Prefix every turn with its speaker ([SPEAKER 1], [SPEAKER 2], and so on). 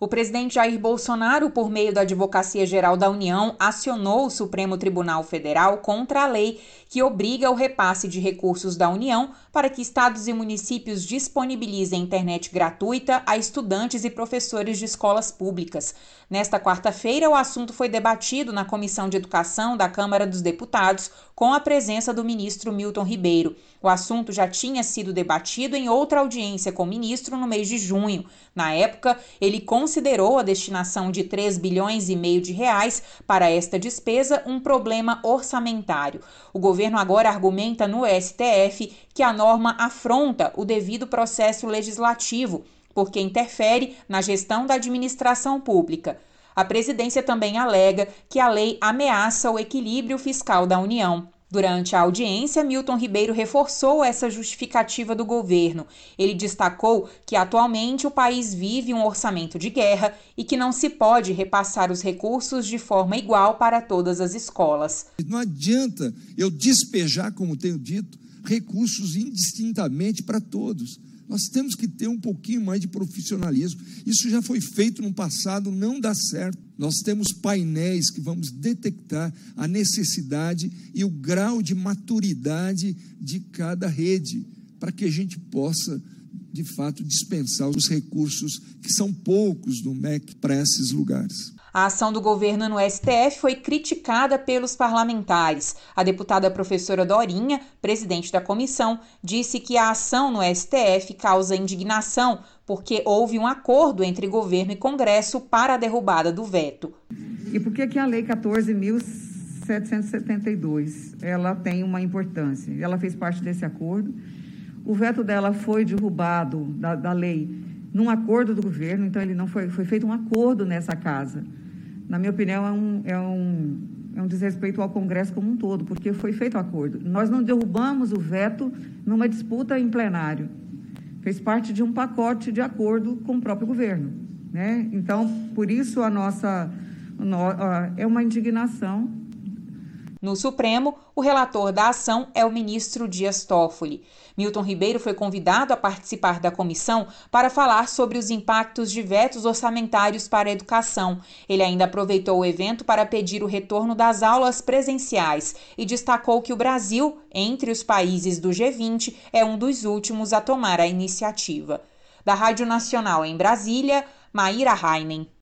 [SPEAKER 1] O presidente Jair Bolsonaro, por meio da Advocacia Geral da União, acionou o Supremo Tribunal Federal contra a lei que obriga o repasse de recursos da União para que estados e municípios disponibilizem internet gratuita a estudantes e professores de escolas públicas. Nesta quarta-feira, o assunto foi debatido na Comissão de Educação da Câmara dos Deputados, com a presença do ministro Milton Ribeiro. O assunto já tinha sido debatido em outra audiência com o ministro no mês de junho. Na época, ele considerou a destinação de 3,5 bilhões de reais para esta despesa um problema orçamentário. O governo agora argumenta no STF que a norma afronta o devido processo legislativo, porque interfere na gestão da administração pública. A presidência também alega que a lei ameaça o equilíbrio fiscal da União. Durante a audiência, Milton Ribeiro reforçou essa justificativa do governo. Ele destacou que atualmente o país vive um orçamento de guerra e que não se pode repassar os recursos de forma igual para todas as escolas.
[SPEAKER 2] Não adianta eu despejar, como tenho dito, recursos indistintamente para todos. Nós temos que ter um pouquinho mais de profissionalismo. Isso já foi feito no passado, não dá certo. Nós temos painéis que vamos detectar a necessidade e o grau de maturidade de cada rede, para que a gente possa, de fato, dispensar os recursos, que são poucos do MEC, para esses lugares.
[SPEAKER 1] A ação do governo no STF foi criticada pelos parlamentares. A deputada professora Dorinha, presidente da comissão, disse que a ação no STF causa indignação porque houve um acordo entre governo e Congresso para a derrubada do veto.
[SPEAKER 3] E por que a Lei 14.772 ela tem uma importância? Ela fez parte desse acordo. O veto dela foi derrubado da lei num acordo do governo, então ele não foi feito um acordo nessa casa. Na minha opinião, é um desrespeito ao Congresso como um todo, porque foi feito um acordo. Nós não derrubamos o veto numa disputa em plenário. Fez parte de um pacote de acordo com o próprio governo, né? Então, por isso é uma indignação.
[SPEAKER 1] No Supremo, o relator da ação é o ministro Dias Toffoli. Milton Ribeiro foi convidado a participar da comissão para falar sobre os impactos de vetos orçamentários para a educação. Ele ainda aproveitou o evento para pedir o retorno das aulas presenciais e destacou que o Brasil, entre os países do G20, é um dos últimos a tomar a iniciativa. Da Rádio Nacional em Brasília, Maíra Heinen.